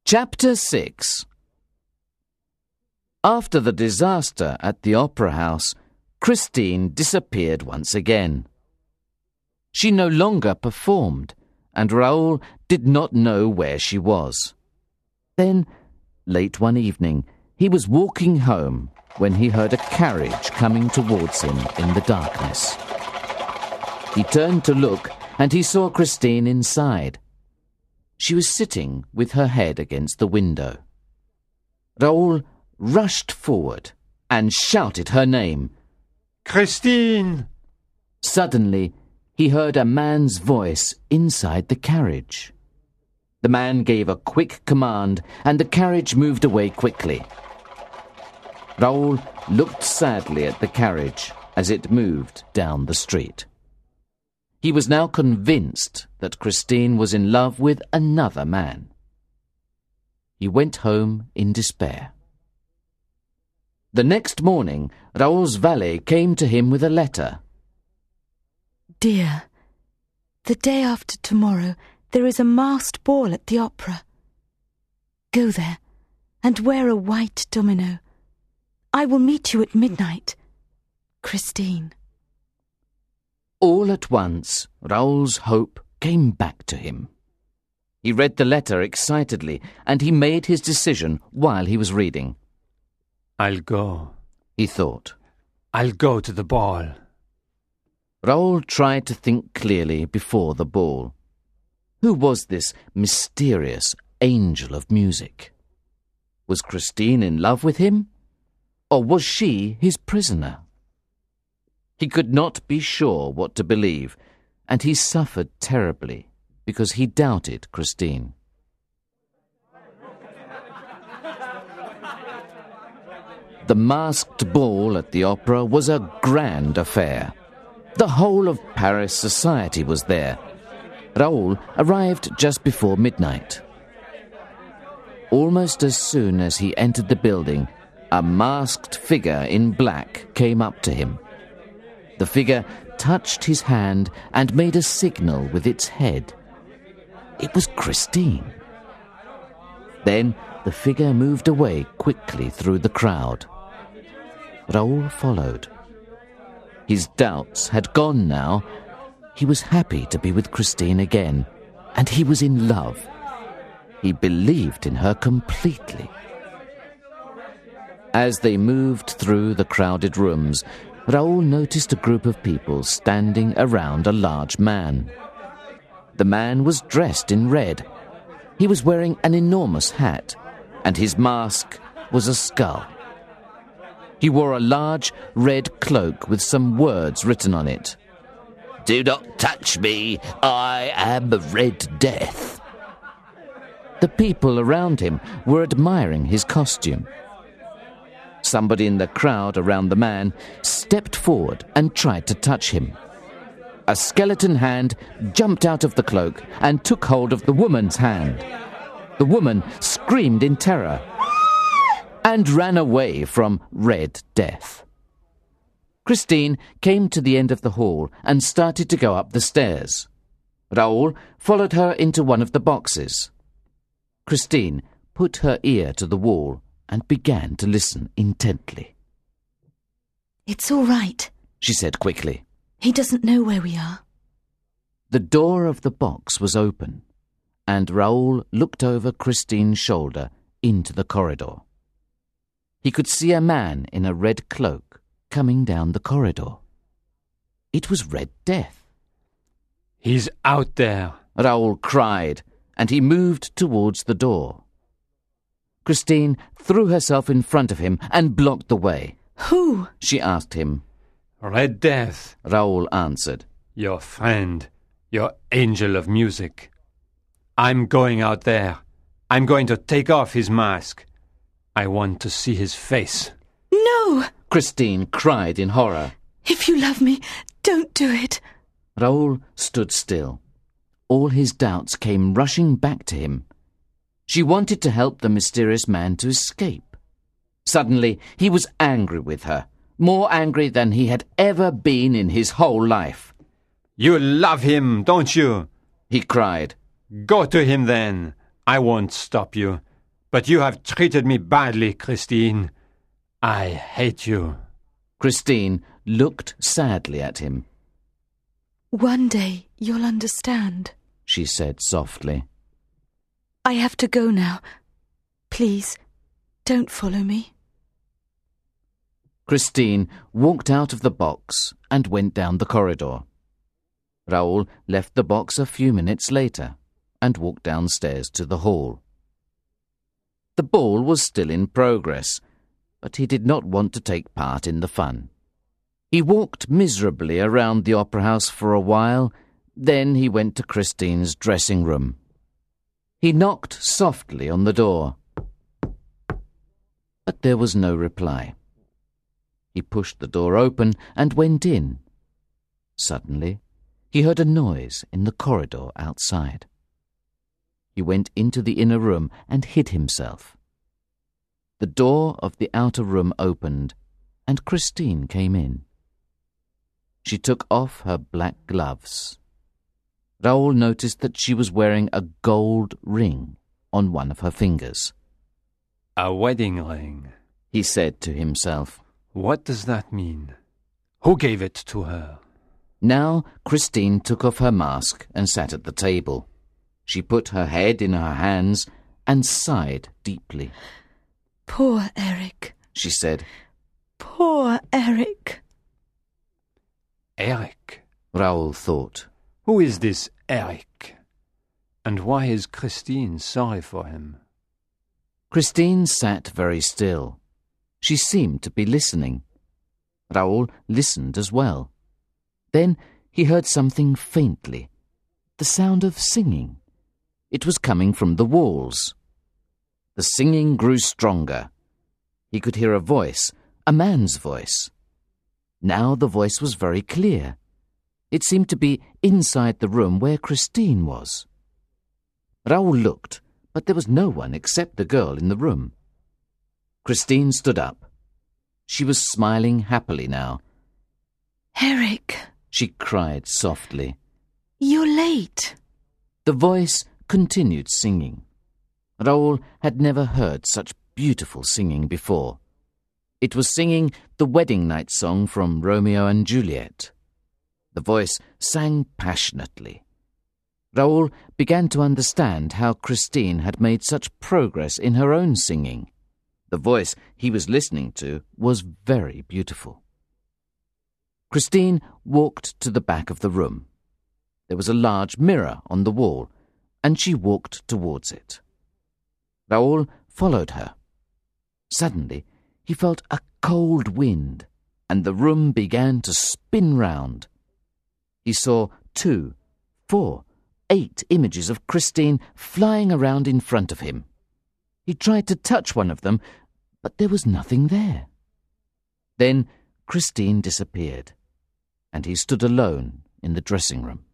Chapter 6. After the disaster at the Opera House, Christine disappeared once again. She no longer performed, and Raoul did not know where she was. Then, late one evening, he was walking home when he heard a carriage coming towards him in the darkness. He turned to look, and he saw Christine inside. She was sitting with her head against the window. Raoul rushed forward and shouted her name. Christine! Suddenly, he heard a man's voice inside the carriage. The man gave a quick command, and the carriage moved away quickly. Raoul looked sadly at the carriage as it moved down the street. He was now convinced that Christine was in love with another man. He went home in despair. The next morning, Raoul's valet came to him with a letter. Dear, the day after tomorrow there is a masked ball at the opera. Go there and wear a white domino. I will meet you at midnight. Christine. All at once, Raoul's hope came back to him. He read the letter excitedly, and he made his decision while he was reading. I'll go, he thought. I'll go to the ball. Raoul tried to think clearly before the ball. Who was this mysterious angel of music? Was Christine in love with him? Or was she his prisoner? He could not be sure what to believe, and he suffered terribly because he doubted Christine. The masked ball at the opera was a grand affair. The whole of Paris society was there. Raoul arrived just before midnight. Almost as soon as he entered the building, a masked figure in black came up to him. The figure touched his hand and made a signal with its head. It was Christine. Then the figure moved away quickly through the crowd. Raoul followed. His doubts had gone now. He was happy to be with Christine again, and he was in love. He believed in her completely. As they moved through the crowded rooms, Raoul noticed a group of people standing around a large man. The man was dressed in red. He was wearing an enormous hat, and his mask was a skull. He wore a large red cloak with some words written on it. "Do not touch me, I am Red Death." The people around him were admiring his costume. Somebody in the crowd around the man stepped forward and tried to touch him. A skeleton hand jumped out of the cloak and took hold of the woman's hand. The woman screamed in terror and ran away from Red Death. Christine came to the end of the hall and started to go up the stairs. Raoul followed her into one of the boxes. Christine put her ear to the wall and began to listen intently. It's all right, she said quickly. He doesn't know where we are. The door of the box was open, and Raoul looked over Christine's shoulder into the corridor. He could see a man in a red cloak coming down the corridor. It was Red Death. He's out there, Raoul cried, and he moved towards the door. Christine threw herself in front of him and blocked the way. Who? She asked him. Red Death, Raoul answered. Your friend, your angel of music. I'm going out there. I'm going to take off his mask. I want to see his face. No! Christine cried in horror. If you love me, don't do it. Raoul stood still. All his doubts came rushing back to him. She wanted to help the mysterious man to escape. Suddenly, he was angry with her, more angry than he had ever been in his whole life. You love him, don't you? He cried. Go to him then. I won't stop you. But you have treated me badly, Christine. I hate you. Christine looked sadly at him. One day you'll understand, she said softly. I have to go now. Please, don't follow me. Christine walked out of the box and went down the corridor. Raoul left the box a few minutes later and walked downstairs to the hall. The ball was still in progress, but he did not want to take part in the fun. He walked miserably around the opera house for a while, then he went to Christine's dressing room. He knocked softly on the door, but there was no reply. He pushed the door open and went in. Suddenly, he heard a noise in the corridor outside. He went into the inner room and hid himself. The door of the outer room opened, and Christine came in. She took off her black gloves. Raoul noticed that she was wearing a gold ring on one of her fingers. A wedding ring, he said to himself. What does that mean? Who gave it to her? Now Christine took off her mask and sat at the table. She put her head in her hands and sighed deeply. Poor Eric, she said. Poor Eric. Eric, Raoul thought. Who is this Eric? And why is Christine sorry for him? Christine sat very still. She seemed to be listening. Raoul listened as well. Then he heard something faintly, the sound of singing. It was coming from the walls. The singing grew stronger. He could hear a voice, a man's voice. Now the voice was very clear. It seemed to be inside the room where Christine was. Raoul looked, but there was no one except the girl in the room. Christine stood up. She was smiling happily now. Eric, she cried softly. You're late. The voice continued singing. Raoul had never heard such beautiful singing before. It was singing the wedding night song from Romeo and Juliet. The voice sang passionately. Raoul began to understand how Christine had made such progress in her own singing. The voice he was listening to was very beautiful. Christine walked to the back of the room. There was a large mirror on the wall, and she walked towards it. Raoul followed her. Suddenly, he felt a cold wind, and the room began to spin round. He saw 2, 4, 8 images of Christine flying around in front of him. He tried to touch one of them, but there was nothing there. Then Christine disappeared, and he stood alone in the dressing room.